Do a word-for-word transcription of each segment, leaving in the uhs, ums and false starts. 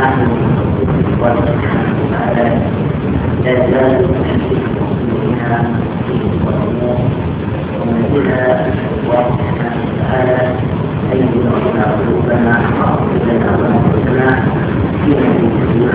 ونحن الله سبحانه وتعالى لا زال المسلمين في الأمور ونزلنا الله سبحانه وتعالى أن يدعونا قلوبنا وعقولنا وأنفسنا في نبينا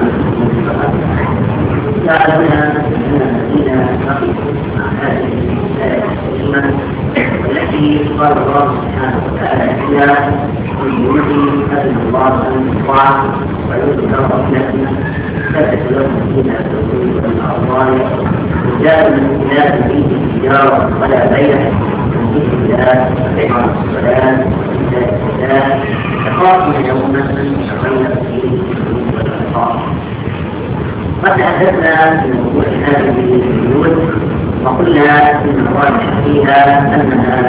جعلنا من الذين نقف مع هذه الآية الكريمة التي قال الله سبحانه وتعالى فيها يؤذي أذن الله أن يطاع ويؤذي رحمتنا فتت لهم فيها الدخول والأرضان وجاء من خلال فيه التجارة ولا بيع من ذكر الله وإقام الصلاة وإيتاء الزكاة تخافون يوما تغير فيه القلوب والأبصار. قد تحدثنا في موضوع هذه البيوت وقلنا ان الراجح فيها انها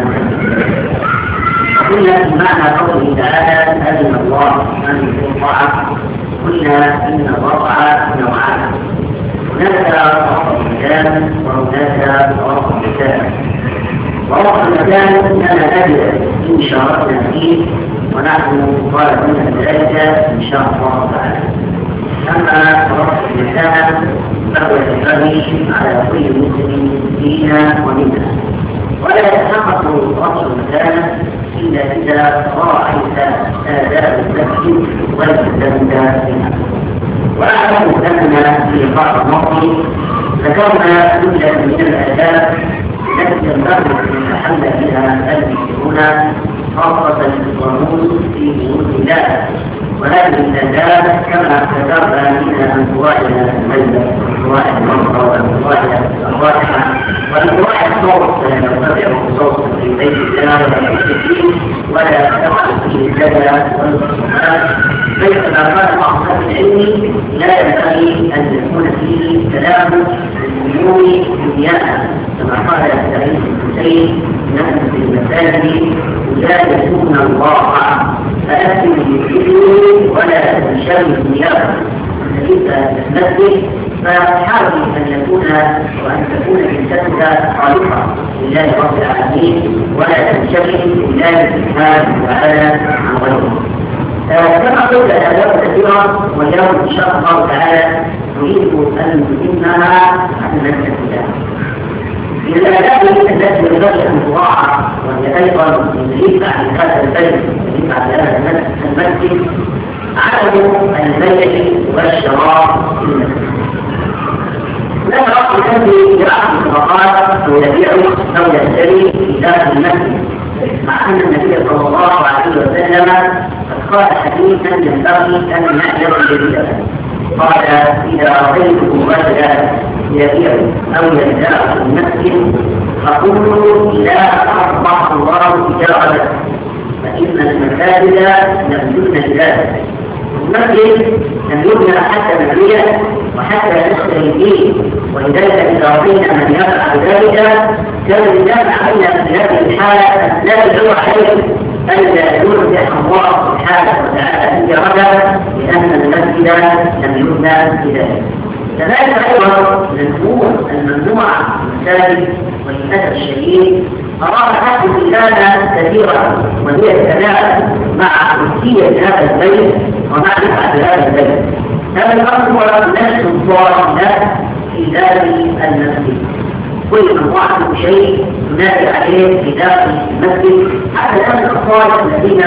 وقلنا في معنى قوله تعالى اذن الله ان يطاع قلنا ان الوضع نوعان هناك وضع المكان وهناك وضع المكان. ووضع المكان انا ادري ان شاركنا فيه ونحن طالبون ذلك ان شاء الله تعالى. أما وضع المكان فهو ينبغي على كل مسلم فينا ومنا ولا يتحقق وضع المكان إلا إذا راعيت آداب المسجد والتزمت بها. وأعلم أننا في لقاء الماضي ذكرنا جملة من الآداب التي ينبغي أن يتحلى بها المسلمون خاصة القانون في بيوت الله. وهذه الآداب كما ذكرنا منها أن تراعي الميلة وتراعي المنطقة وتراعي الرائحة وتراعي الصوت فلا يرتفع الصوت في بيت الله ولا يستفيد ولا تقع فيه الجدل والخصومات. بيت الآخر مع أهل العلم لا ينبغي أن يكون فيه كلام الأمور دنياها كما قال سعيد بن حسين نحن في المساجد لا يكون الله فأكل بالكبر ولا تنشر ثيابه فليس المسجد فحاول أن يكون وأن تكون جلستك خالصة لله رب العالمين ولا تنشغل بالله سبحانه وتعالى عن غيره. كما قلت الآداب كثيرة واليوم إن شاء الله تعالى نريد أن نتمها عن المسجد. من الآداب التي ينبغي أن تراعى وهي أيضا ينبغي عن هذا البيت ينبغي عن هذا المسجد عدم البيع والشراء في المسجد. لا رأس الذي يعقد الصدقات ويبيع أو يشتري في داخل المسجد مع أن النبي صلى الله عليه وسلم قد قال حديثا ينبغي أن يعلم جديدا قال إذا رأيتم رجلا يبيع أو يبتاع في المسجد فقولوا لا أصبح الله تجارته فإن المساجد لم تبنى لذلك. المسجد لم يبنى حتى نبيع وحتى نشتري فيه ولذلك إذا رأينا من يفعل ذلك كان الإنسان علينا في هذه الحالة لا يدعو عليه ألا يرجع الله سبحانه وتعالى تجارته لأن المسجد لم يبنى لذلك. كذلك أيضا من الأمور الممنوعة المساجد وللأسف الشديد أراد حد الإنسان كثيرا وهي الكلام مع ملكية هذا البيت ومعرفة هذا البيت. هذا الأمر هو نفس الصور في ذات المسجد. كل من وعد شيء ينادي عليه في داخل المسجد حتى الآن الأطفال الذين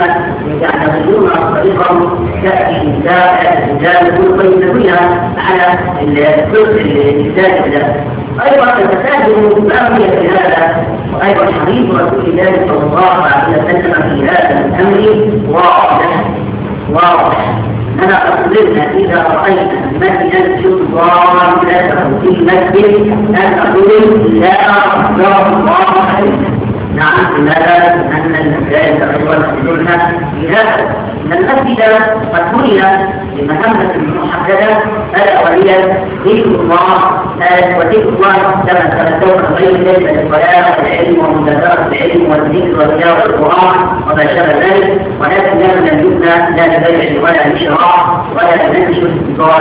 يعتمدون طريقهم تأتي النساء الرجال وينادون على الجزء الإنسان له. أيضا المساجد باقية في هذا وأيضا حديث رسول الله صلى الله عليه وسلم في هذا الأمر واضح واضح. أنا أقولنا إذا رأيت مسجدا شرطان له في المسجد أن أقول لا أخبر الله عليك. نعم لماذا؟ أن المساجد أيضا تدلنا بهذا أن المسجد قد بني بمهمة محددة ألا وهي ذكر الله وذكر الله كما تذكرون غير ذلك الصلاة والعلم ومذاكرة العلم والذكر وتلاوة القرآن وما شابه ذلك. ولكن لم يبنى لا لبيع ولا لشراء ولا لنشر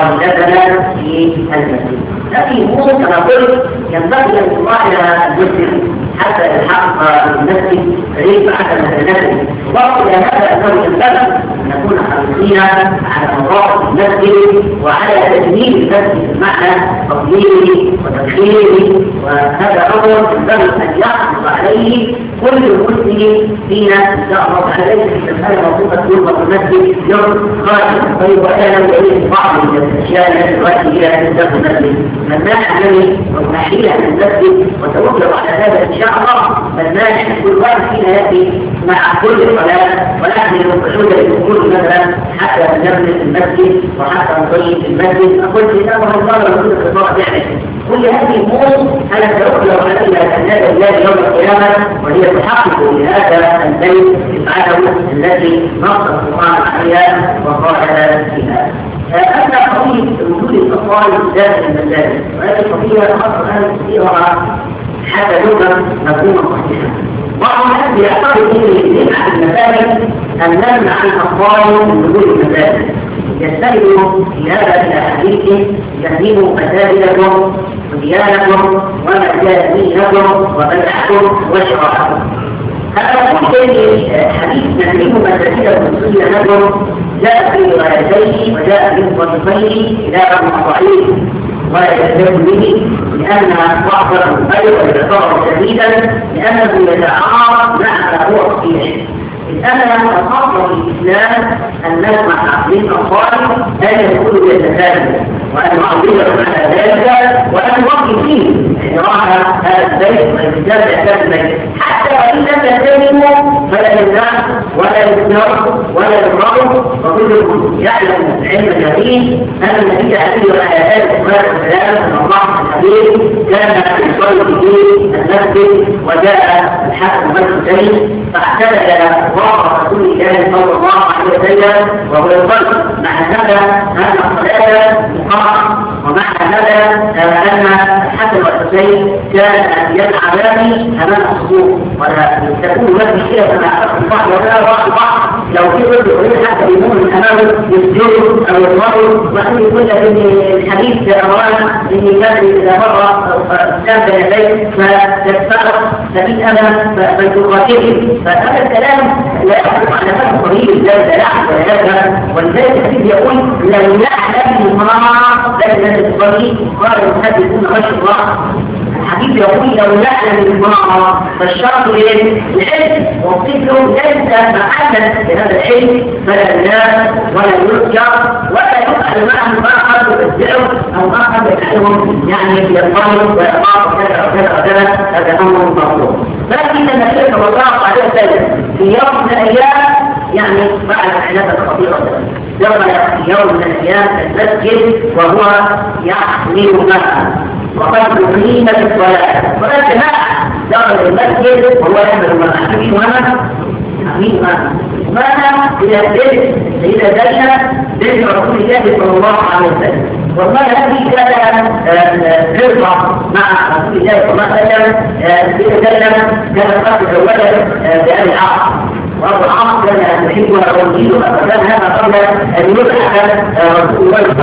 ضالتنا في المسجد. لكن هو كما قلت ينبغي أن تراعي المسلم حتى الحق المسجد ليس حتى المسجد وقت إلى هذا أنه ينبغي أن نكون حريصين على نظافة المسجد وعلى تجميل المسجد بمعنى تطهيره وتدخيره، وهذا أمر ينبغي أن يحرص عليه كل مسلم فينا إن شاء الله تعالى. ليس في مسألة موضوعة تنظف المسجد يوم خارج طيب وأنا لديه بعض من الأشياء التي تؤدي إلى تنظيف المسجد. من مانع مني ومحيلة من المسجد وتوكل على هذا إن شاء الله. من مانع كل واحد فينا يأتي مع كل صلاة ونحن نقصد الأمور مثلا حتى نبني المسجد وحتى نطيب المسجد. أقول كتابها الله ورسول الله يعني كل هذه الأمور أنا سأخبر عليها أن الله يوم القيامة، وهي تحقق لهذا البيت افعاله التي نص القرآن عليها وقال فيها. أما قضية وجود الأطفال داخل المساجد وهذه قضية خاصة أن تصيرها حتى لغة مفهومة صحيحة. بعض الناس يعتقد ان نمنع المساجد ان نمنع الاطفال من دخول المساجد، يستندوا في هذا الى حديث يهدموا مساجدكم وديانكم ومساجدكم وبيعكم وشرعكم. هذا كل حديث يهدموا مساجدكم وديانكم جاء في روايتين وجاء في الصحيحين الى ابن ضعيف ولا يلزم به لأن ضعفه الخير ويعتبر شديدا لأنه يتعارض مع ما هو صحيح. الآن الأصل في الإسلام أن نسمح للأطفال أن يدخلوا يتساءلوا وأن نعبرهم على ذلك وأن نوقف فيه احترام هذا البيت والالتزام بأساس البيت حتى وإن لم يلتزموا فلا يمنعوا ولا يمنعوا ولا يمرضوا. وكلكم يعلم علم اليقين أن النبي عليه وعلى آله الصلاة والسلام أن الله الحبيب كان يصلي في المسجد وجاء الحاكم الحسين فاعتدل وقع رسول الله صلى الله عليه وسلم وهو يصلي. مع هذا أن الصلاة مقام ومع هذا أن الحسن والحسين كان يلعبان أمام الصفوف ولا تكون هناك مشكلة كما أعتقد البعض ولا بعض بعض لو في رجل يريد حتى يمون من أمامه يسجدوا أو يصلوا وأن يقول إن الحديث أولا إن كان إذا مر كان بين يديه فتتفرق ففي أمام فتقاتله. فهذا الكلام لا يحدث على هذا الطريق لا يلعب ولا يذهب. ولذلك الحديث يقول لو يعلم المرأة لكن الطريق قال المحدثون رشد الله. الحديث يقول لو يعلم المرأة فالشرط للعلم والطفل ليس محلا لهذا العلم فلا ينام ولا يرجع ولا يفعل معه ما قد يبدعه أو ما قد يفعلهم يعني يطلب ويقاط كذا وكذا وكذا. هذا أمر مطلوب. لكن النبي صلى الله عليه وسلم في يوم من الأيام يعني بعد حدث خطيرة دخل يوم من الأيام المسجد وهو يحمل ماء وقد أقيمت الصلاة ولكن دخل المسجد وهو يحمل ماء. حميد ماء حميد ماء ماذا إلى البيت إلى زينب بنت رسول الله صلى الله عليه وسلم. والله هذه كانت فرصة مع رسول الله صلى الله عليه وسلم. إلى زينب كانت قد تزوجت بأبي العاص وأبو العاص كان يحبها ويجيدها فكان هذا قبل أن يبعث رسول الله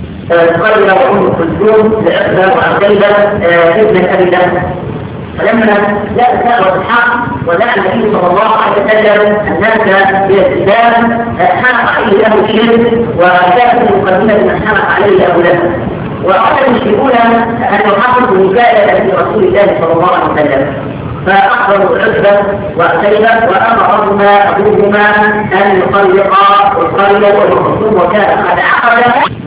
قال له أم كلثوم لعقبة وعقيلة ابن أبي لهب. فلما جاء سائر الحق ودعا النبي صلى الله عليه وسلم الناس بالالتزام حرق عليه له شرك وكانت المقدمة من حرق عليه له له. وأراد المشركون أن يحققوا وكالة لرسول الله صلى الله عليه وسلم فأخبروا عقبة وعقيلة وأمرهما أبوهما أن يطلقا القرية والمخصوم وكان قد عقد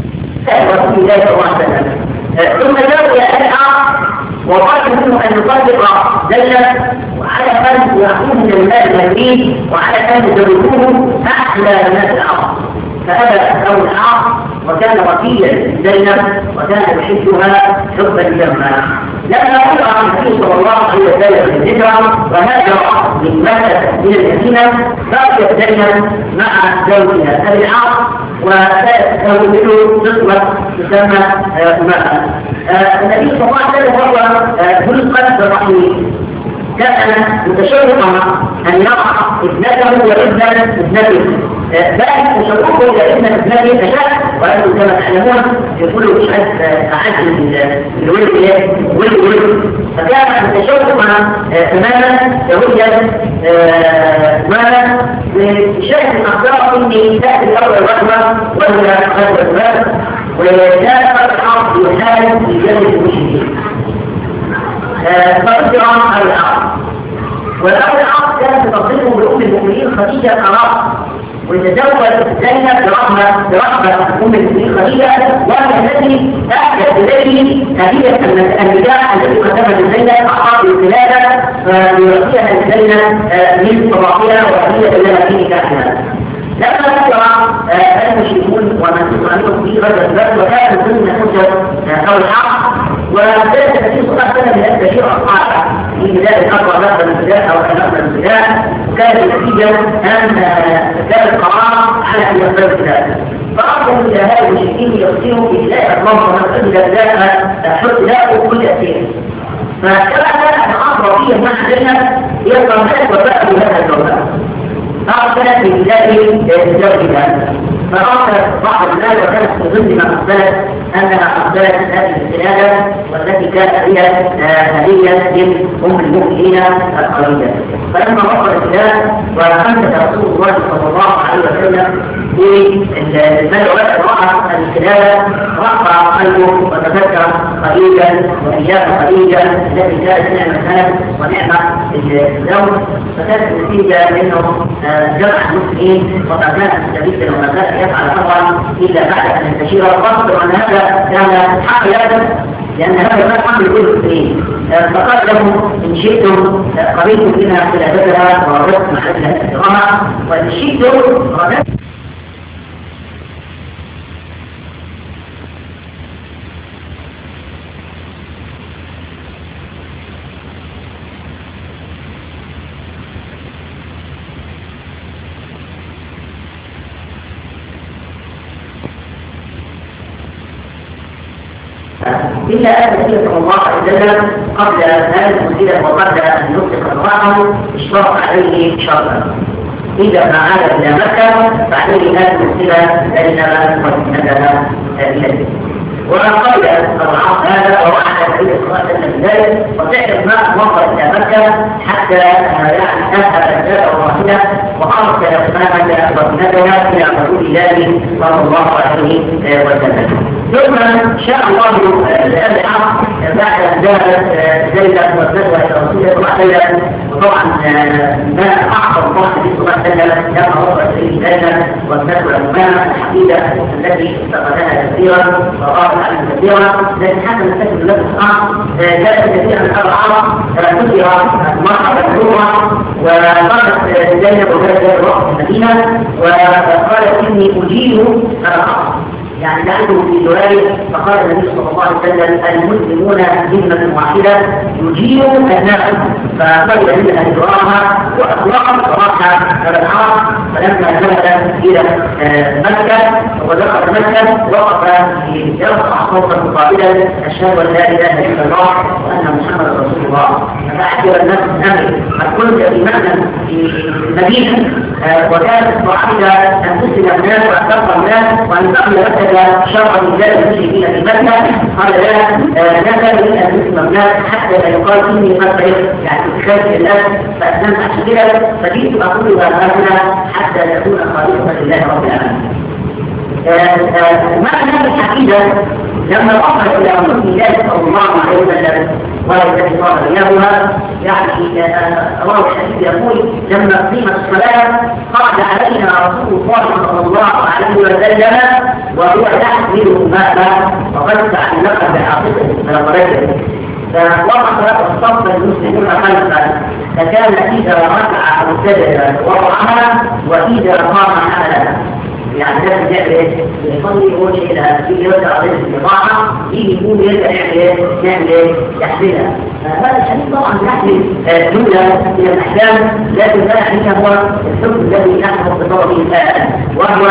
رسول الله صلى الله عليه وسلم. ثم جاءوا إلى أبي وقال منه أن يطلق زينب وعلى أن يأخذ من المال المزيد وعلى أن يزوجوه أحلى الناس العرب. فأبى أبو العاص وكان وكيلا زينب وكان يحبها حبا جما. لما وقع النبي صلى الله عليه وسلم الهجرة وهاجر من مكة إلى المدينة بقيت زينب مع زوجها أبي العاص وكانت له نسوة تسمى أمها. النبي صلى الله عليه وسلم هو ذو القلب الرحيم كان متشوقا أن يرى ابنته وابن ابنته بل تشوقه إلى ابن ابنته أشد وأنتم كما تعلمون يقولوا مش عارف تعدل الولد إيه ولد ولد فكان التشوه تماما يوجد ماذا بشأن الأخبار إني تأتي الأرض الرحمة وهي خلف الباب وكان الحق يحال في جانب المشركين فأجرى على الأرض والأمر الأرض كانت تفضله بأم المؤمنين خديجة قرار وتزوج زينب برحمة برحمة أم المؤمنين خديجة وهي التي أحدث إليه هدية النكاح التي قدمت زينب أعطاه الخلافة فيعطيها زينب من صباحها وهدية لها في نكاحها. لما ذكر المشركون ومن يعلمهم في غزة البلد وكان ضمن حجة أو الحق وكانت النبي صلى الله عليه وسلم من التشريع الصالح في بداية أكبر نقطة من البداية أو نقطة من البداية وكانت النتيجة أن كان القرار على أن يقبل البداية فأرسلوا إلى هؤلاء المشركين يرسلوا في بداية الله ومن أجل ذلك حد له كل أسير فكان الأمر فيه مع زينب يبقى ملك وباء بهذا الجواب أرسلت في بداية زوجها فأرسلت بعض الناس وكانت في ضمن ما أقبلت أنها أقبلت هذه السلالة والتي كانت هي هدية من أم المؤمنين القريبة فلما وصل الكلام وأنزل رسول الله صلى الله عليه وسلم بالمدعوات رأى السلالة رفع قلبه وتذكر قليلا وإياه قليلا التي كانت نعمة ونعمة الزوج فكانت النتيجة أنه جمع المسلمين وما كان النبي وما كان يفعل طبعا إلا بعد أن يستشير الرسول وأن هذا كان حق لازم لأن هذا كان حق لكل المسلمين فقال لهم إن شئتم قبلتم منها خلافتها وردتم عليها احترامها وإن شئتم ردتم إلا أن النبي صلى الله عليه وسلم قبل هذه المسيرة وقبل أن يطلق أرواحه اشترط عليه شرطا إذا ما عاد إلى مكة فعليه هذه المسيرة بينما وسندها إليه وقبل الرعاة هذا ووعد النبي صلى الله عليه وسلم ذلك وفعلا ما وصل إلى مكة حتى يعني أنهى الأجزاء الواحدة وأرسل أسماء وسندها إلى رسول الله صلى الله عليه وسلم. ثم شاء الله الأبعى بعد أن ذهبت زينب والنسوة إلى رسول الله صلى الله عليه وسلم وطبعا ما أعطى الله صلى الله عليه وسلم لما وصلت إليه زينب والنسوة الأمامة الحديدة التي افتقدها كثيرا وقالت عنها كثيرا لكن حتى نستكمل له الآن جاءت كثيرا الأبعى تذكر مرحبا الروح وقالت زينب وكانت الوقت في المدينة وقالت إني أجيب الأرض يعني نحن في سؤال فقال النبي صلى الله عليه وسلم المسلمون ذمة واحدة يجيب الناس فقبل منها إجراءها وأطلقت صراحة الأرض فلما ذهب إلى مكة ودخل مكة وقف يرفع صوتا مقابلا أشهد أن لا إله إلا الله وأن محمدا رسول الله فأعجب الناس الأمر قد كنت في مكة في المدينة وكانت واحدة أن تسلم الناس وأكثر الناس وأن تقل مكة شرع رجال المشركين في مكة قال لا نزل من أن تسلم الناس حتى لا يقال إني قد يعني تخيل الناس فأسلمت عشان كده فجئت أقول هنا حتى تكون خالصة لله رب العالمين. معنى هذه الحقيقة لما وصل إلى رسول الله صلى الله عليه وسلم والتي صار إياها يعني رواه الحديث يقول لما قيمت الصلاة قعد علينا رسول الله صلى الله عليه وسلم وهو يحمل ماء وقد تعلق بعاطفه فلقرته فوقف الصف المسلمون خلفا فكان إذا ركع أو سجد وضعها وإذا قام حملها يعني ده بيعمل يصلي يقول شيء لها في يرجع عليه الاستطاعة يجي يقول يرجع يعمل ايه؟ يعمل ايه؟ يحملها هذا الحديث طبعا يحمل جملة من الأحكام، لكن لا يعني هو الحكم الذي نحن نتصور به الآن، وهو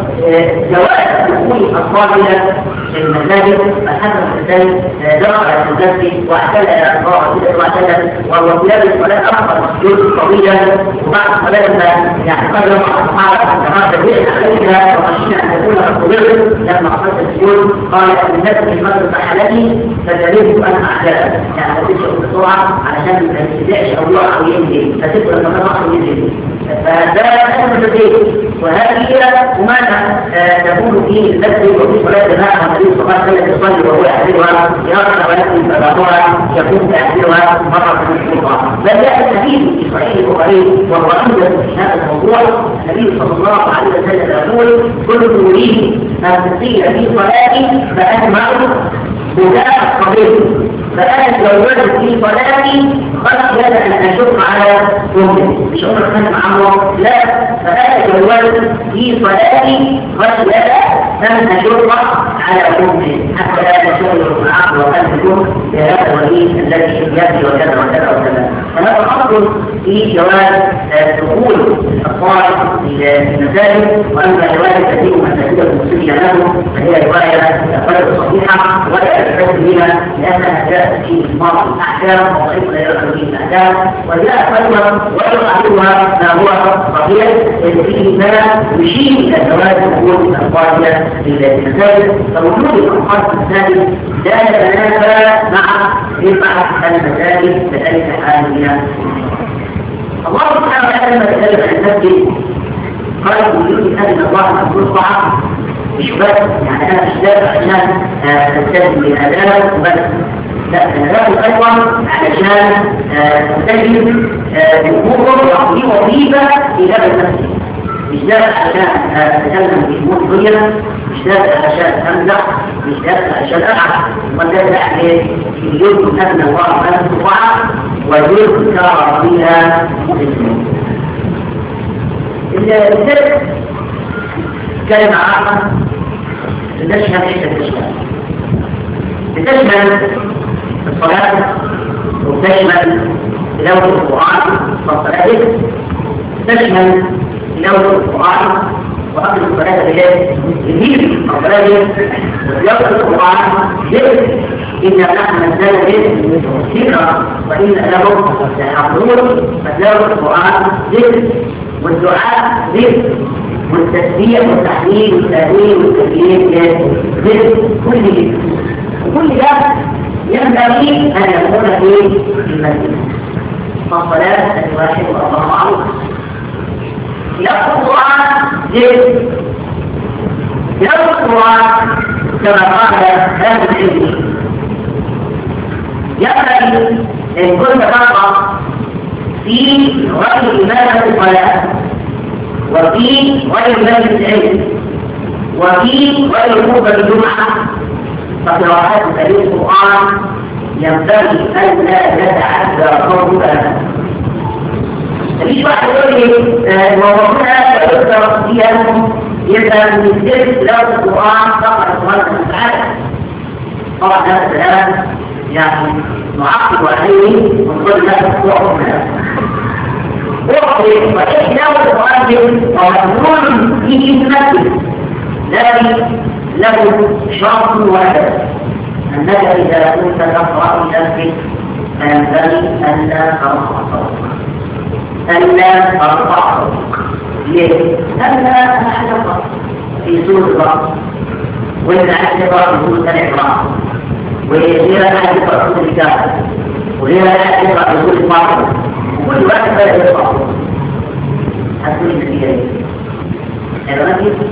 جواز دخول الأطفال إلى المساجد. الحسن الحسين درع المسجد واعتدى واعتدى وهو في هذه الصلاة أخر جزء طويلا، وبعد الصلاة لما يعني قدر الصحابة أن هذا البيت عليها وخشينا أن تكون الصغير لما أخذت السجود قال أن الناس في المسجد حالتي فجريت أن أعجبها، يعني تشعر بسرعة علشان ما يستدعش أو يقع أو ينزل، فتبقى لما تقع ينزل. فهذا أمر جديد، وهذه هي وماذا تكون في المسجد وفي صلاة جماعة النبي صلى الله عليه وسلم يصلي وهو يحذرها يرى ولكن فبعضها يكون تأثيرها مرة في الشرطة. بل جاء الحديث في صحيح البخاري وهو أيضا في هذا الموضوع النبي صلى الله عليه وسلم يقول: كل يريد أن تصير في صلاتي فأجمع بكاء الصغير، فأنا تزوجت في صلاتي خشية أن أشق على أمي، مش عمر خلف عمره، لا، فأنا تزوجت في صلاتي خشية أن أشق على أمي حتى لا تشغل العقل وقلبكم بهذا الوليد الذي يبكي وكذا وكذا وكذا. فهذا أصل في جواز دخول الأطفال في المساجد، وأما رواية كثير من مساجد المسلمين له فهي رواية غير صحيحة ولا تحتاج بها، لأنها جاءت في بعض الأحكام وكيف لا يؤخذ به الأحكام، وجاءت أيضا ويعرفها ما هو صحيح فيه ما يشير إلى جواز دخول الأطفال في المساجد. فوجود الأطفال في المساجد لا يتنافى مع رفعة المساجد بأي حال منها. الله سبحانه وتعالى لما تكلم عن المسجد قال: وجود أن الله أن تصبح مش بس يعني أنا مش دافع عشان تستجد بالأداء وبس، لا، أنا دافع أيضا علشان تستجد بأمور وظيفة في هذا المسجد. مش دافع عشان أتكلم بأمور دنيا، مش دافع عشان أمزح، مش دافع عشان ألعب، ودافع يجوز أن الله أن تصبح ويذكر فيها اسمه. الثالث كلمة عامة تشمل عدة أشياء، تشمل الصلاة وتشمل تلاوة القرآن والصلاة، تشمل تلاوة القرآن وأخذ الصلاة بلاد جديد أو بلاد وتلاوة القرآن ذكر إن نحن نزال ذكرى وإن له لحضور، فتلاوة القرآن ذكر، والدعاء ذكر، والتسبيح والتحليل والتهليل والتكبير ذكر، كل ذكر. وكل ده ينبغي أن يكون في المسجد. فالصلاة الواحد والله معروف. تلاوة القرآن ذكر، تلاوة القرآن كما قال هذا العلم ينبغي أن كنت تقرأ في غير إمامة الصلاة، وفي غير مجلس العلم، وفي غير خطبة الجمعة، فقراءات كريم القرآن ينبغي أن لا يتعدى صوتها. مفيش واحد يقول لي موضوعنا يذكر فيها يبقى من الدرس تلاوة القرآن فقط سبحانه وتعالى. طبعا هذا الكلام يعني معقد وعلمي ونقول لا تقوى منها. وقت وإيه تلاوة القرآن ومأمور فيه المسجد لكن له شرط واحد، أنك إذا كنت تقرأ المسجد فينبغي أن لا ترفع صوتك، أن لا ترفع صوتك. ليه؟ أن أحد يقرأ في سورة البقرة، وإذا أحد يقرأ في سورة الإعراف، وإذا أحد يقرأ في سورة الكهف، وإذا أحد يقرأ في سورة الفاطر، وكل واحد لا يقرأ. هتقول النتيجة إيه؟ هذا ما فيه؟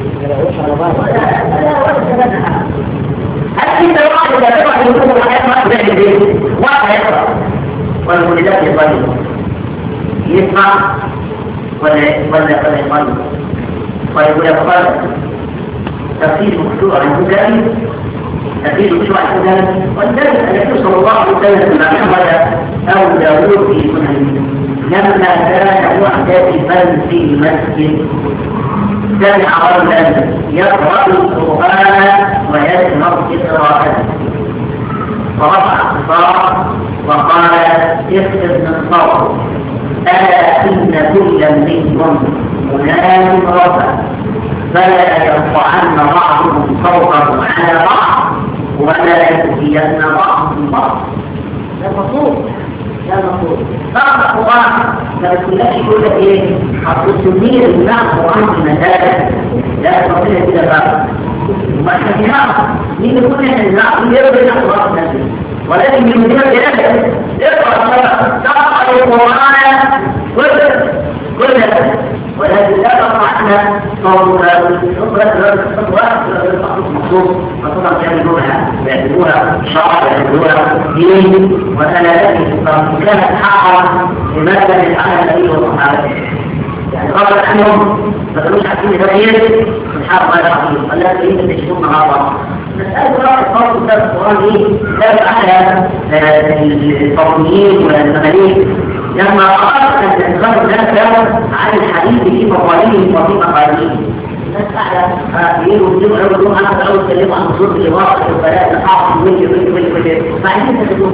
هل أنت واحد إذا تقرأ في سورة الحياة ما تبعد البيت؟ واحد يقرأ والمولدات يصلي يسمع ولا ولا ولا يصلي ويقول يا فضل تفسير مخشوع عن الهدى، تفسير مخشوع عن الهدى، ولذلك النبي صلى الله عليه وسلم لما حمل أبو داوود في سننه لما كان معتكفا في المسجد سمع رجلا يقرأ القرآن ويسمع قراءته، فرفع الصوت وقال اخفض من صوت ألا إن كل منكم مناد ربه فلا يرفعن بعضهم صوته على بعض ولا يؤذين بعضهم بعض. ده مطلوب، ده مطلوب. بعض القرآن ما بتقولكش يقول لك ايه؟ التصوير بتاع القرآن في المساجد لا تستطيع كده بقى. وما احنا مين يقول احنا نعرف يرضي القرآن نفسه ولكن من دون ذلك اقرأ تقرأ القرآن كل كل ولكن لا تقرأنا صوتها نقرأ الصوت مخصوص خاصة في هذه اللغة يعتبروها شعر يعتبروها دين وأنا كانت حقا لماذا يفعلها النبي والصحابة يعني غضب عنهم ما كانوش عارفين يتغير الحق غير عظيم ولا يريد ان تشوفون مع بعض. مسألة رأي الصوت في القرآن ايه؟ لا يفعلها الفاطميين ولا المماليك لما قرأت أن تنظر الناس عن الحديث في مقاليهم وفي مقاليهم. الناس قاعدة يقولوا يقولوا يقولوا أنا أقول أتكلم عن صوت الواقع والبلاء الحاصل واللي واللي واللي واللي بعدين تقولوا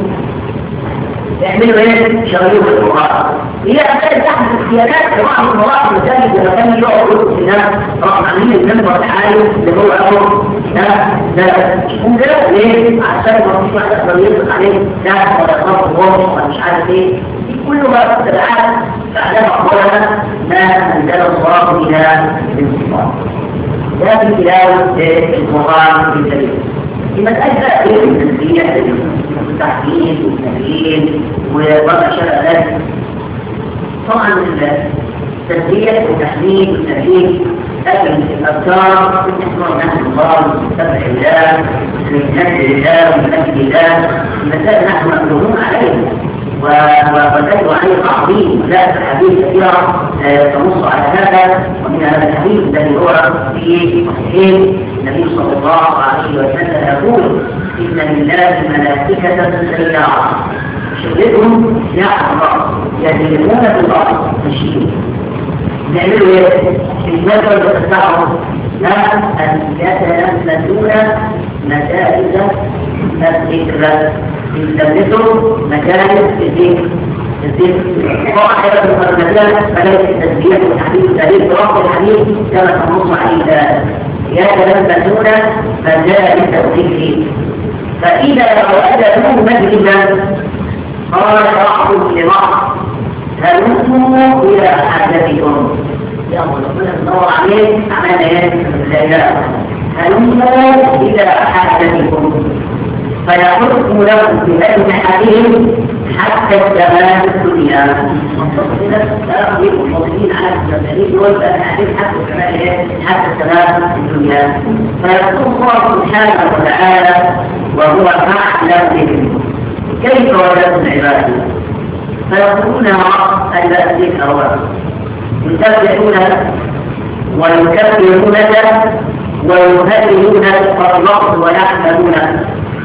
يعملوا ايه؟ شغلوه في القرآن. هي أسئلة تحت اختيارات لبعض المواقف المساجد لما كان يقعدوا في الناس رحمانين الجنة والتعالي اللي هو أمر ده هم كده ليه؟ عشان ما فيش واحد يقدر يطلق عليه ده ولا يطلق الوصف ولا مش عارف ايه. كل ما تتبعات فعلها أقولها ما أنزل الله إلى الانصفار. ده في تلاوة القرآن الكريم. في مسألة غير التنزيل والتحديد والتمرين ووضع شرع ذلك. طبعا التنزيل والتحديد والتمرين لكن الأذكار تسمع نحن الله سبح الله من نجد الله ومن نجد الله المسائل نحن مأمورون عليها وذلك عليه تعظيم لا الحديث كثيرة تنص على هذا ومن هذا الحديث الذي هو في صحيحين النبي صلى الله عليه وسلم يقول إن لله ملائكة سيارة شغلتهم يعلم يدلون في الأرض تشيء يعملوا ايه؟ الناس بتستعرض لا أن يتلمسون مجالس الذكر يلبسوا مجالس الذكر الذكر طبعا حيث المجالس مجالس التسبيح والحديث الدليل برفض الحديث كما تنص عليه ذلك يتلمسون مجالس الذكر فإذا وجدوا مجلسا قال بعضهم لبعض هلموا إلى حاجتكم يا ربنا ندور عليه عملنا ايه؟ هلموا إلى حاجتكم فيحكم لهم بأجنحتهم حتى السماء الدنيا. لا يقول الموصلين على السماء دول حتى السماء حتى السماء الدنيا فيقول الله سبحانه وتعالى وهو أعلم بهم كيف وجدتم العباد فيقولون أن الذكر هو يسبحونك ويكبرونك ويهللونك فالله ويحمدونك.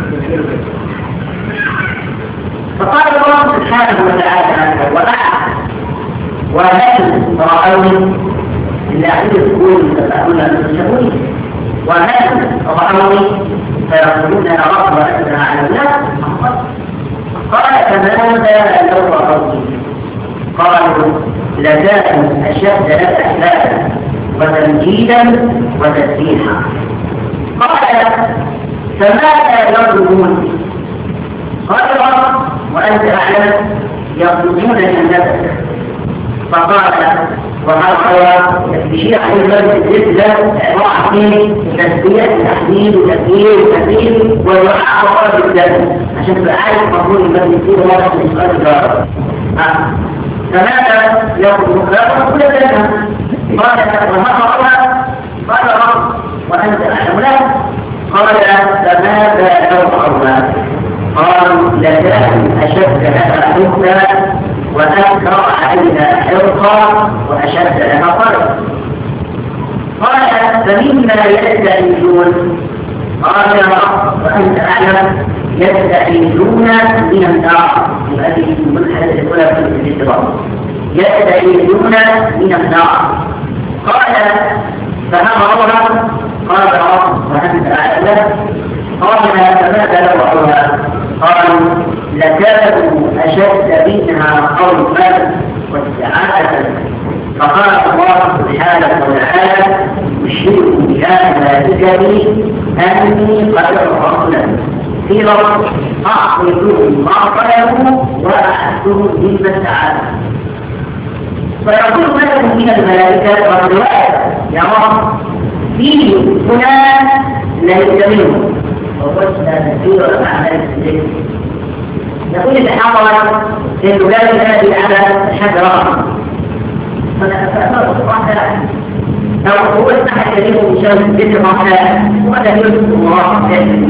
فقال الله سبحانه وتعالى وأعلم وهل رأوني اللي أعيد تقول تسألون المسلمون وهل رأوني فيقولون يا رب وأنت أعلم لا قال فماذا لو رأوني قالوا لذات أشد لك أحلالا وتمجيدا وتسبيحا قال فماذا يطلبون قال رب وأنت أعلم يطلبون جنتك فقال وهذا هو بشيء عن المرض الزبدة عبارة عن تسبيح وتحميد وتكبير وتكبير والرعاة وقرب الجنة عشان تبقى عارف مفهوم المرض الزبدة مرة من سؤال الجارة. فماذا يطلبون كل الجنة قال وهذا قال رب وأنت أعلم له قال فماذا يرضعنا قالوا لكان أشد لها حكما وأكثر علينا حرقا وأشد لها قرب قال فمما يستعيذون قال يا رب وأنت أعلم يستعيذون من النار هذه الملحدة الأولى في الاستضافة يستعيذون من النار قال فهم ربها قال رب وأنت أعلم قال فماذا لوعها قالوا لكانوا أشد منها خوفا واستعاذة. فقال الله سبحانه وتعالى أشهدكم بها ملائكتي أني قد غفرت في رب أعطيتهم ما طلبوا وأحدهم مما استعاذ. فيقول ملك من الملائكة والرواية يا رب فيه فلان ليس منه وقلنا كثير أعمال السجن. يقول الحضر إنه لا ينادي على الشجرة فأخذ الصحة أو هو أحد يجب مشاهد ذكر الرحمن ولا يجب الله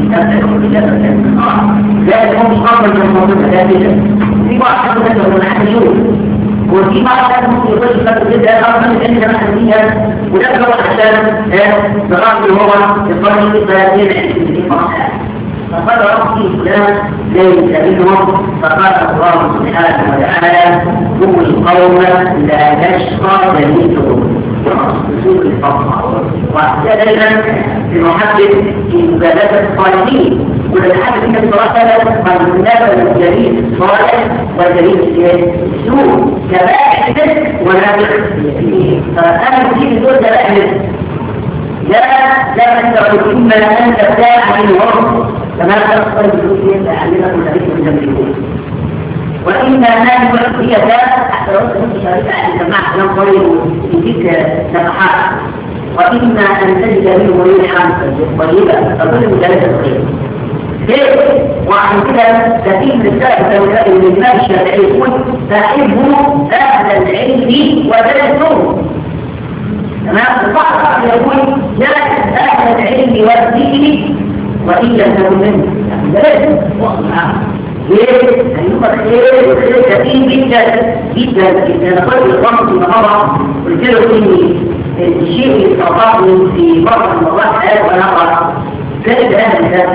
لا يكون أفضل من الموضوع ذاتيا في بعض الناس من الحديثون وفي بعض الناس يقول لك جدا أفضل من أن المحدثية وده هو عشان برغم هو يقول ذاتيا في الرحمن. فقال ربي فلان ليس منهم. فقال الله سبحانه وتعالى هم القوم لا يشقى جليسهم رسول الفضل. وكذلك في المحدث في مجالات الصالحين والحدث من الصلاة قد ينافى الجليس الصالح والجليس السوء كبائر ونافع فيه. فأنا في دول كبائر لا لا تستطيع إما أن تبتاع عن الوقت كما تقصد بكل تعلمك النبي من جنبه. وإما هذه الوقتية حتى لو كنت شاركة عن سماع كلام طويل يجيك نفحات. وإما أن تجد منه ريحا طيبة فكل مجالات الخير. ليه؟ وعن كده كثير من السائل من الإمام الشافعي يقول فحبوا أهل العلم ودرسوه. تمام؟ البعض يقول لا أهل العلم والذكر وإن لم تكن منه لازم وقت معه. ليه؟ هيبقى خير خير كثير جدا جدا جدا. أنا قلت الرمز النهارده قلت له إن الشيء اللي استطاعني في بعض المواضيع حياة ونقرأ كانت أهل الناس.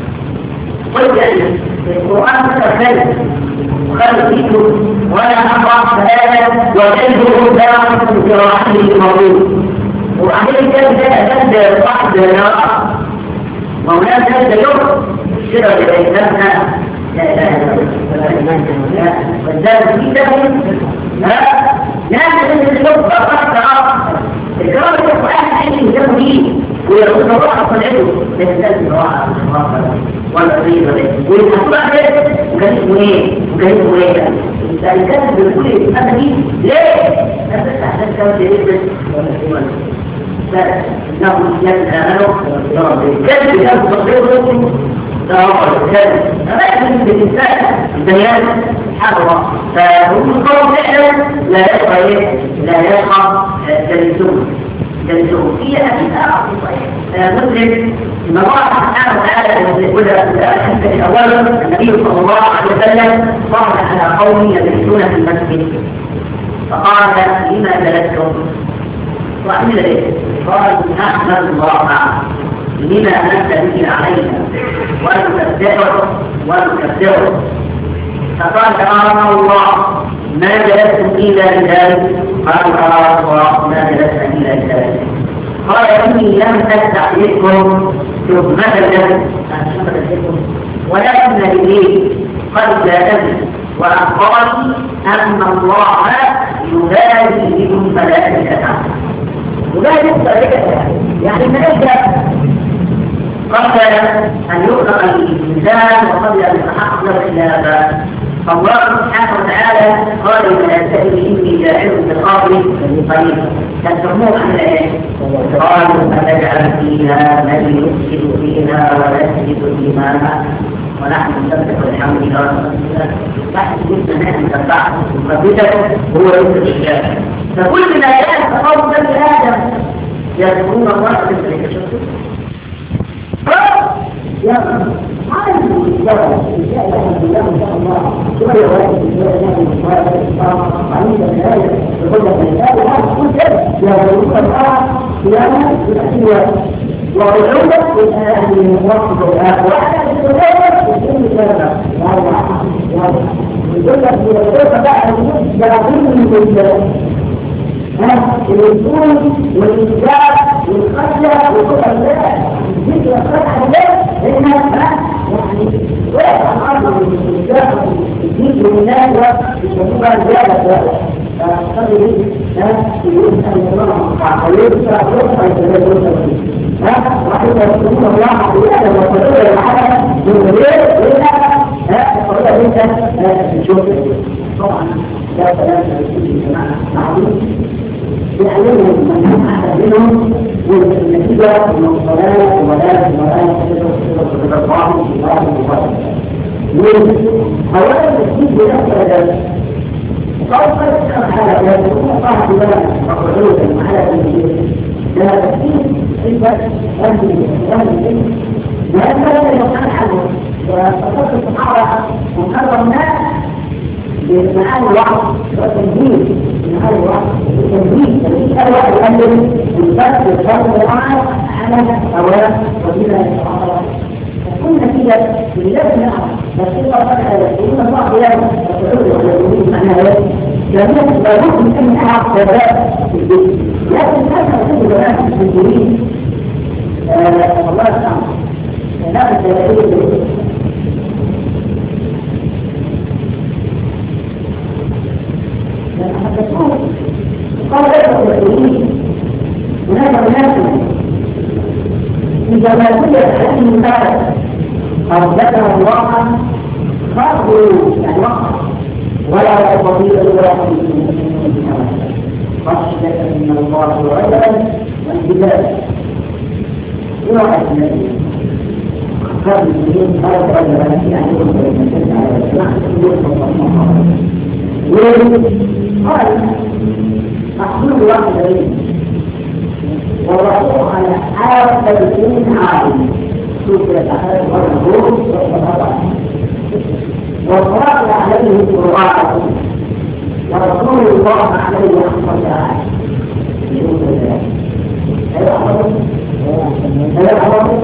قلت أن القرآن ذكر خير وخير فيكم وأنا أقرأ فهذا وجده داخل في جراحته الموجود. وبعدين كان ده واحد نقرأ وهناك هذا يوم الشرع لإنساننا لا إله إلا الله والذات في ذلك لا تجد اليوم فقط الكرام يقول أهل علم يجب لي ويقول الله صنعته لإنسان براءة ولا غير ذلك ويقول أهل وكان اسمه إيه وكان اسمه إيه الإنسان كان بكل الإنسان دي ليه؟ أبدا أحسن كان جديد ولا إنهم يتآمنوا كذب يأخذ تصديقه تأخذ كذب أما يجب بالإنسان البيان حضرة فهم القوم فعلا لا يبقى لا يبقى جلسون جلسون هي أشياء مسلم إن الله سبحانه وتعالى يقول أولا النبي صلى الله عليه وسلم صار على قوم يجلسون في المسجد فقال لما جلستم وعمل ايه؟ قال نحمد الله لما انت به علينا ونكبره ونكبره. فقال تعالى الله ما جلستم الا لذلك. قالوا تعالى الله ما جلسنا الا لذلك. قال اني لم استحييكم تهمة لكم ولكن جبريل قد جاءني واخبرني ان الله يبالي بكم ملائكته ولا يبقى يعني الملائكة قبل أن يخلق الإنسان وقبل أن يتحقق الخلافة. فالله سبحانه وتعالى قال الملائكة إني جاعل في الأرض خليفة تسموه عن الآية قالوا أنجعل فيها من يفسد فيها ويسجد الإمام ونحن نسبح الحمد لله تحت جدا نحن نسبح وكذا هو يوم الإجابة. فكل الآيات تقوم بني آدم يذكرون الله في الذكر. يا رب ما يقول يا رب إن شاء الله إن شاء الله شوية وقت عند الآية يقول لك الآية هذا كل شيء يقولون الله قياما بالأشياء وعلومة بالآية من وقت الآية وعلى السلامة يقول كذا يقول لك يقول بقى يقول من الوصول والإنجاب والخشية وكل الله الذكر الخشية ده لأنها يعني وقع الأرض الإسلام الدين والناس يسموها زيادة فقد يجب أن يكون الإمام عقلين فأخذ فيتبادل وحيث يكون الله بهذا وتغير الحالة من غير إلا الطريقة أنت تشوف طبعا لا كلام في الجماعة معروف يعلمهم من أحد منهم والنتيجة من الصلاة ولا ولا تدخل الله في الله المبارك. أولا الدين بنفسه ذلك وقال قد على ذلك وقال بلاد مقعودا على ذلك لا تكفين إلا أهل أهل العلم لأن هذا يقال عنه وتصدق الصحابة وكرر الناس بمعاني الوعظ والتنبيه بمعاني الوعظ والتنبيه الذي أول يؤلف بالفرق والفرق والعمل على أولا وبلا الصحابة كل نتيجة بلاد نعم بس الله تعالى يقولون الله بلاد وتعود على الوجود معناها ذلك جميع لابد من أن نعرف ثبات في البيت لكن هذا يكون زمان في المسلمين الله تعالى لا تتبعيه قال لك المسلمين هناك أناس في جمالية هذه المبادئ قد ذكر الله خاطئوا يعني وقع ولا يستطيع ولا خشية من الله وعلا والجبال يوحى النبي قال المسلمين قال تعالى قال أحمد واحد منهم ووضعوه على حالة الاثنين عالم شوف الأحد والنبوة والصلاة وقرأ عليه القرآن ورسول الله عليه الصلاة والسلام شوف ذلك هذا أمر هذا أمر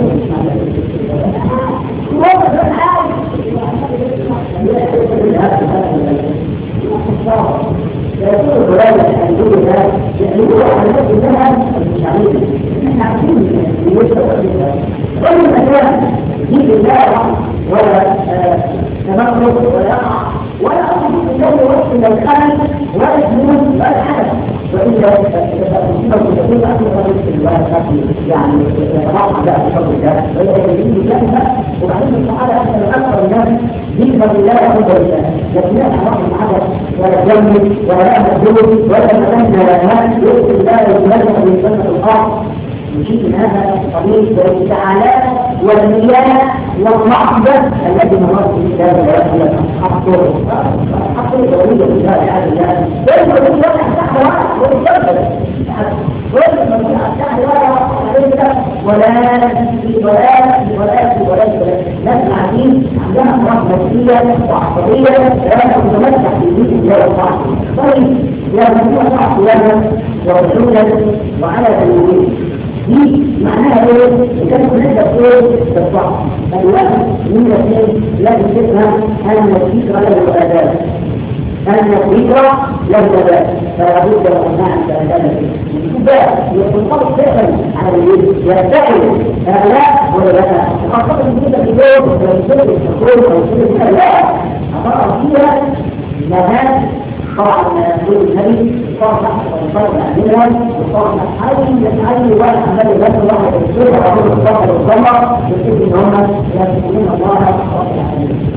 يقول فلان أن يقول هذا يقول على نفس الذهب المشاعرين نحن عارفين من يشتغل فيها ومن مكان يجيب الله ولا تمرد ولا يقع ولا أصبح الجو وقت من الخلل ولا الجنون ولا الحدث وإلا تكون تكون أكثر من الوقت يعني يتوقع بقى في فضل الله وإلا يجب جهة وبعدين الصحابة أكثر الناس ذكر الله وحب الله لكن لا أعرف الحدث ولا جنب ولا مهدود ولا مكان ولا مال يؤتي الله ويملك من سنة الأرض نشيد من هذا الطريق والتعالى والمياه والرحمة التي مرات في هذا الوقت حقه حقه الدولية في هذا العالم ويجب أن يكون تحت واحد ويجب ويجب أن يكون تحت واحد ولا ولا ولا ولا نسمع فيه عندنا أمراض نفسية وعصبية لا تتمتع في بيت الله الصعب طيب لا مجموعة صعب لنا ورسولا وعلى تنويه دي معناها ايه؟ كان هناك ايه بالضبط الوقت من الاثنين لازم تفهم ان الفكره له اداه ان الفكره له اداه فلا بد من معنى الاداه الكتاب ينطبق فعلا على الوجه يرتعد هؤلاء ولا لا خاصه في كده اليوم لو يصير الحكومه او يصير لا اضرب فيها مهام طبعا نقول النبي طبعا وطبعا عندنا وطبعا اي اي واحد النبي لا الله يرسل رسول الله صلى الله عليه وسلم ان هم يذكرون الله رب العالمين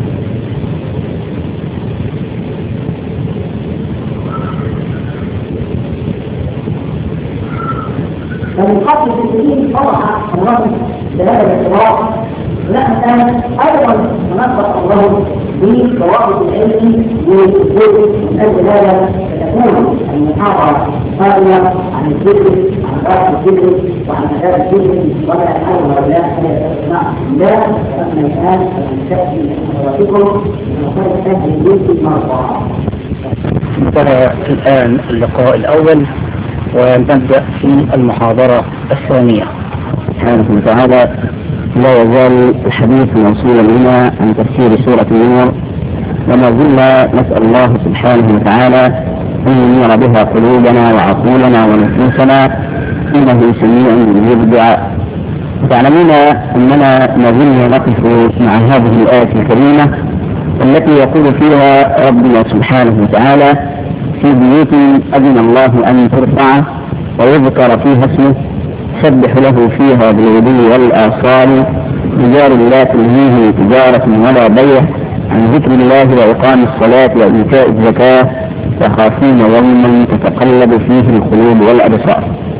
فمن قبل التسليم طبعا الرجل بهذا الاعتبار لا كان ايضا ننبه الله بضوابط العلم والوجود من اجل هذا تكون المحاضره قائمه عن الذكر عن راس الذكر وعن اداب الذكر ولا يحاول هؤلاء ان يتسمعوا لا اما الان فنستكفي حضراتكم من خير اهل الذكر مرضى. انتهى الان اللقاء الاول ونبدا في المحاضره الثانيه. سبحانه وتعالى لا يزال الحديث موصولا بنا عن تفسير سورة النور، وما زلنا نسأل الله سبحانه وتعالى أن ينير بها قلوبنا وعقولنا ونفوسنا إنه سميع مجيب الدعاء. تعلمون أننا ما زلنا نقف مع هذه الآية الكريمة التي يقول فيها ربنا سبحانه وتعالى: في بيوت أذن الله أن ترفع ويذكر فيها اسمه سبح له فيها بالغدو والآصال رجال لا تلهيهم تجارة ولا بيع عن ذكر الله وإقام الصلاة وإيتاء الزكاة يخافون يوما تتقلب فيه القلوب والأبصار.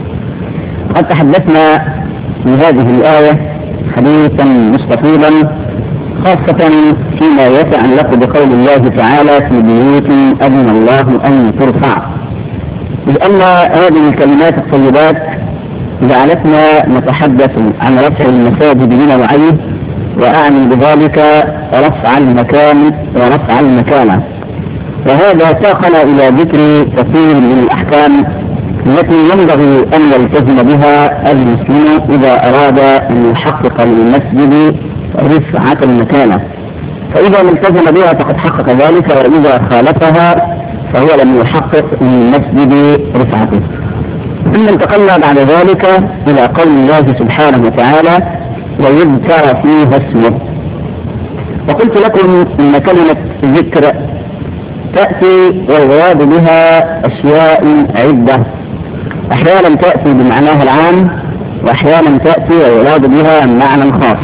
قد تحدثنا في هذه الآية حديثا مستفيضا خاصة فيما يتعلق بقول الله تعالى: في بيوت أذن الله أن ترفع، لأن هذه الكلمات الطيبات جعلتنا نتحدث عن رفع المساجد بنوعين، وأعني بذلك رفع المكان ورفع المكانة، وهذا ساقنا إلى ذكر كثير من الأحكام التي ينبغي أن يلتزم بها المسلم إذا أراد أن يحقق للمسجد رفعة المكانة، فإذا التزم بها فقد حقق ذلك، وإذا خالفها فهو لم يحقق للمسجد رفعته. ثم انتقلنا بعد ذلك إلى قول الله سبحانه وتعالى: ويذكر فيها اسمه. وقلت لكم إن كلمة ذكر تأتي ويراد بها أشياء عدة، أحيانا تأتي بمعناها العام، وأحيانا تأتي ويراد بها معنى خاص.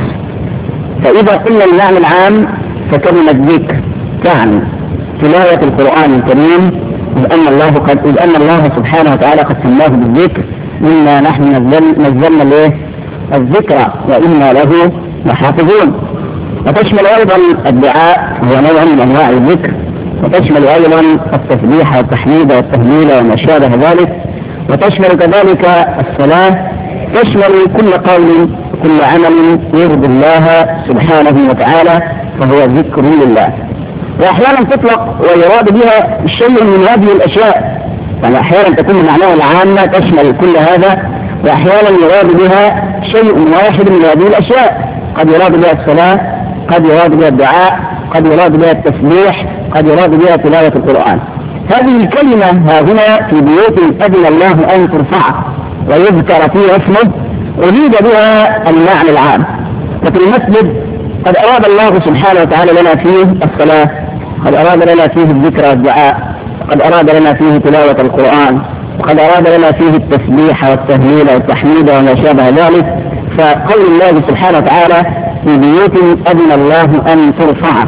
فإذا قلنا المعنى العام فكلمة ذكر تعني تلاوة القرآن الكريم، إذ أن الله قد إذ أن الله سبحانه وتعالى قد سماه بالذكر: إنا نحن نزلنا له الذكر وإنا له لحافظون. وتشمل أيضا الدعاء هو نوع من أنواع الذكر، وتشمل أيضا التسبيح والتحميد والتهليل وما شابه ذلك، وتشمل كذلك الصلاة، تشمل كل قول كل عمل يرضي الله سبحانه وتعالى فهو ذكر لله. وأحيانا تطلق ويراد بها شيء من هذه الأشياء، يعني أحيانا تكون معناها العامة تشمل كل هذا، وأحيانا يراد بها شيء واحد من هذه الأشياء، قد يراد بها الصلاة، قد يراد بها الدعاء، قد يراد بها التسبيح، قد يراد بها تلاوة القرآن. هذه الكلمة ها هنا: في بيوت أذن الله أن ترفع ويذكر فيها اسمه، أريد بها المعنى العام. ففي المسجد قد أراد الله سبحانه وتعالى لنا فيه الصلاة، قد أراد لنا فيه الذكر والدعاء، قد أراد لنا فيه تلاوة القرآن، وقد أراد لنا فيه التسبيح والتهليل والتحميد وما شابه ذلك. فقول الله سبحانه وتعالى: في بيوت أذن الله أن ترفع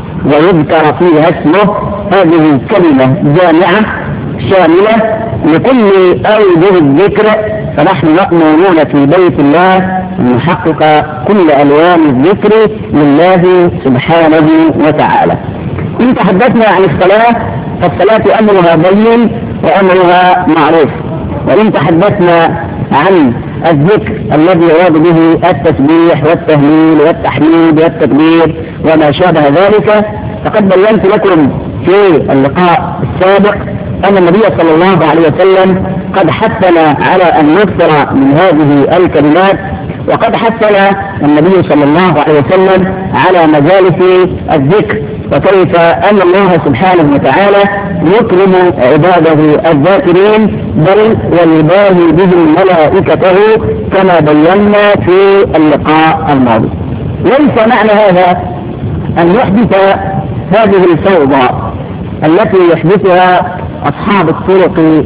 ويذكر فيها اسمه، هذه كلمة جامعة شاملة لكل أوجه الذكر، فنحن مأمورون في بيت الله أن نحقق كل ألوان الذكر لله سبحانه وتعالى. إن تحدثنا عن الصلاة فالصلاة أمرها بين وأمرها معروف، وإن تحدثنا عن الذكر الذي يراد به التسبيح والتهليل والتحميد والتكبير وما شابه ذلك، فقد بينت لكم في اللقاء السابق أن النبي صلى الله عليه وسلم قد حثنا على أن نكثر من هذه الكلمات، وقد حثنا النبي صلى الله عليه وسلم على مجالس الذكر، وكيف أن الله سبحانه وتعالى يكرم عباده الذاكرين، بل ويباهي بهم ملائكته كما بينا في اللقاء الماضي. ليس معنى هذا أن يحدث هذه الفوضى التي يحدثها أصحاب الطرق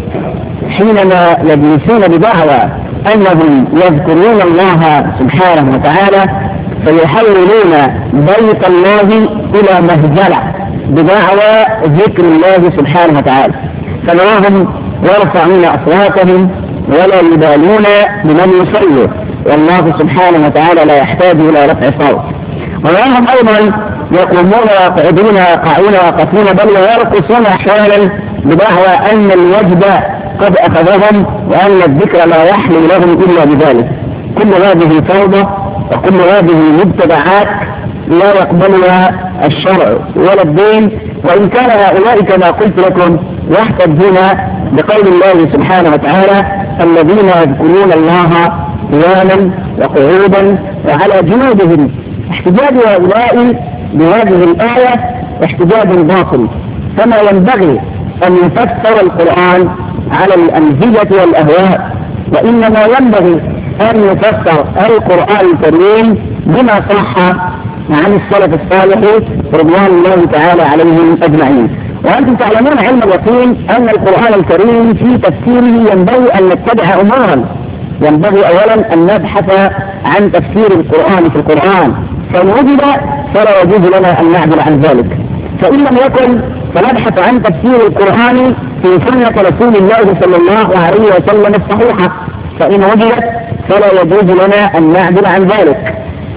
حينما يجلسون بدعوى أنهم يذكرون الله سبحانه وتعالى فيحولون بيت الله إلى مهجلة بدعوى ذكر الله سبحانه وتعالى، فنراهم يرفعون أصواتهم ولا يبالون بمن يصلي، والله سبحانه وتعالى لا يحتاج إلى رفع صوت. ونراهم أيضا يقومون ويقعدون ويقعون ويقفون، بل ويرقصون أحيانا بدعوى أن الوجد قد أخذهم وأن الذكر لا يحلو لهم إلا بذلك. كل هذه فوضى وكل هذه مبتدعات لا يقبلها الشرع ولا الدين، وإن كان هؤلاء كما قلت لكم يحتجون بقول الله سبحانه وتعالى: الذين يذكرون الله قياما وقعودا وعلى جنوبهم. احتجاج هؤلاء بهذه الآية احتجاج باطل، كما ينبغي أن يفسر القرآن على الأمثلة والأهواء، وإنما ينبغي أن يفسر القرآن الكريم بما صح عن السلف الصالح رضوان الله تعالى عليهم أجمعين. وأنتم تعلمون علم اليقين أن القرآن الكريم في تفسيره ينبغي أن نتبع أمورا. ينبغي أولا أن نبحث عن تفسير القرآن في القرآن، فإن وجد فلا يجوز لنا أن نعدل عن ذلك، فإن لم يكن فنبحث عن تفسير القرآن في سنة رسول الله صلى الله عليه وسلم الصحيحة، فإن وجدت فلا يجوز لنا أن نعدل عن ذلك.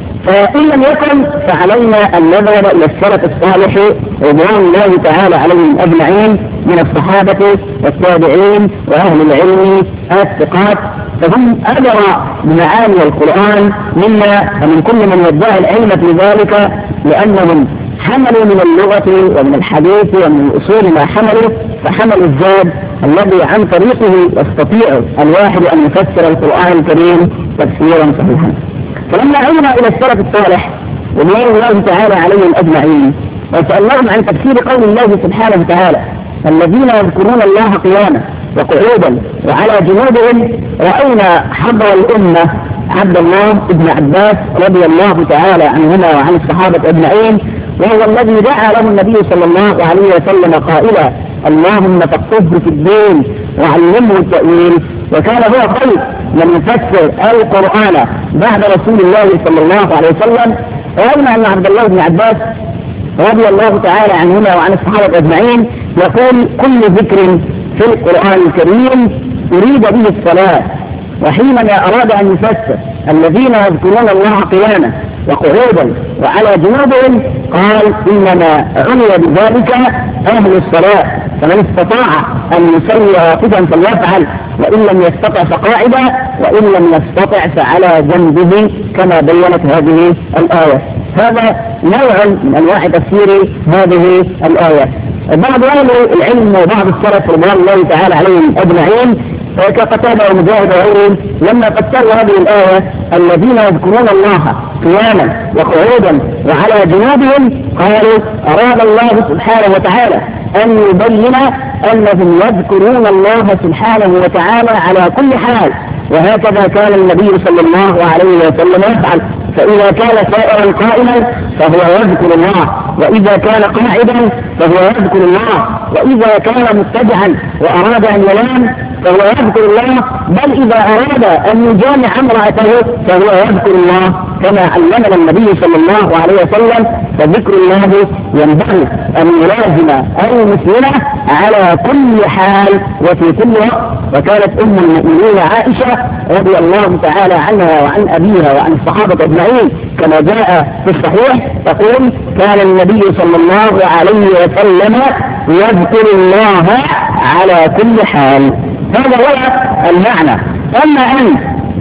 فإن لم يكن فعلينا أن نذهب إلى السلف الصالح رضوان الله تعالى عليهم أجمعين من الصحابة والتابعين وأهل العلم الثقات، فهم أدرى بمعاني القرآن منا ومن كل من يدعي العلم في ذلك، لأنهم حملوا من اللغة ومن الحديث ومن الأصول ما حملوا، فحملوا الزاد الذي عن طريقه يستطيع الواحد أن يفسر القرآن الكريم تفسيرا صحيحا. فلما عينا إلى السلف الصالح رضوان الله تعالى عليهم أجمعين وسألناهم عن تفسير قول الله سبحانه وتعالى الذين يذكرون الله قياما وقعودا وعلى جنوبهم، رأينا حضر الأمة عبد الله بن عباس رضي الله تعالى عنهما وعن الصحابة أجمعين، وهو الذي دعا له النبي صلى الله عليه وسلم قائلا اللهم فقهه في الدين وعلمه التأويل، وكان هو خير من يفسر القرآن بعد رسول الله صلى الله عليه وسلم. رأينا أن عبد الله بن عباس رضي الله تعالى عنهما وعن الصحابة أجمعين يقول كل ذكر في القرآن الكريم يريد به الصلاة، وحينما أراد أن يفسر الذين يذكرون الله قياما وقعودا وعلى جنوبهم قال إنما عني بذلك أهل الصلاة، فمن استطاع أن يصلي واقفا فليفعل، وإن لم يستطع فقاعدا، وإن لم يستطع فعلى جنبه، كما بينت هذه الآية. هذا نوع من أنواع تفسير هذه الآية. بعض أهل العلم وبعض السلف رضوان الله تعالى عليهم أجمعين كقتادة ومجاهد وغيرهم لما فسروا هذه الآية الذين يذكرون الله قياما وقعودا وعلى جنوبهم قالوا أراد الله سبحانه وتعالى أن يبين أنهم يذكرون الله سبحانه وتعالى على كل حال، وهكذا كان النبي صلى الله عليه وسلم يفعل، فإذا كان سائرا قائما فهو يذكر الله، وإذا كان قاعدا فهو يذكر الله، وإذا كان متجعا وأراد أن ينام فهو يذكر الله، بل إذا أراد أن يجامع امرأته فهو يذكر الله كما علمنا النبي صلى الله عليه وسلم. فذكر الله ينبغي أن يلازم المسلمة على كل حال وفي كل وقت. وكانت أم المؤمنين عائشة رضي الله تعالى عنها وعن أبيها وعن الصحابة أجمعين كما جاء في الصحيح تقول كان النبي صلى الله عليه وسلم يذكر الله على كل حال. هذا هو المعنى. أما أن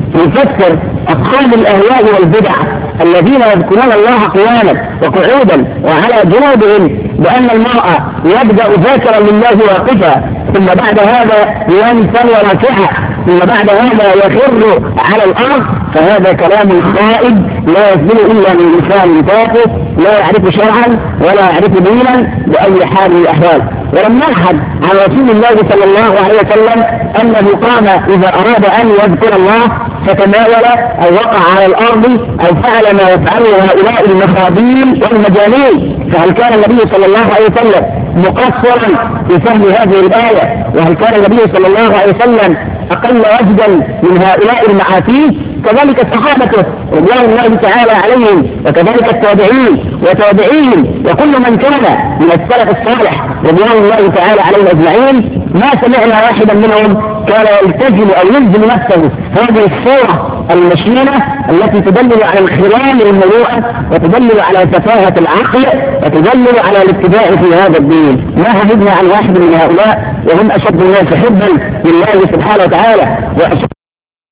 يفسر أصحاب الأهواء والبدع الذين يذكرون الله قياما وقعودا وعلى جنوبهم بأن المرأة يبدأ ذاكرا لله واقفا ثم بعد هذا ينثني راكعا ثم بعد هذا يخر على الأرض، فهذا كلام خائب لا يصدر إلا من لسان تافه لا يعرف شرعا ولا يعرف دينا بأي حال من الأحوال. ولم نلحظ عن رسول الله صلى الله عليه وسلم أنه قام إذا أراد أن يذكر الله فتناول أو وقع على الأرض أو فعل ما يفعله هؤلاء المخاضين والمجانين. فهل كان النبي صلى الله عليه وسلم مقصرا في فهم هذه الآية؟ وهل كان النبي صلى الله عليه وسلم أقل وجدا من هؤلاء المعاتيه؟ كذلك الصحابة رضوان الله تعالى عليهم، وكذلك التابعين وتابعين وكل من كان من السلف الصالح رضوان الله تعالى عليهم أجمعين، ما سمعنا واحدا منهم كان يلتزم أو يلزم نفسه هذه الصورة المشينة التي تدل على انخلال المروءة وتدل على سفاهة العقل وتدل على الابتداء في هذا الدين. ما حدثنا عن واحد من هؤلاء وهم أشد الناس حبا لله سبحانه وتعالى وأشد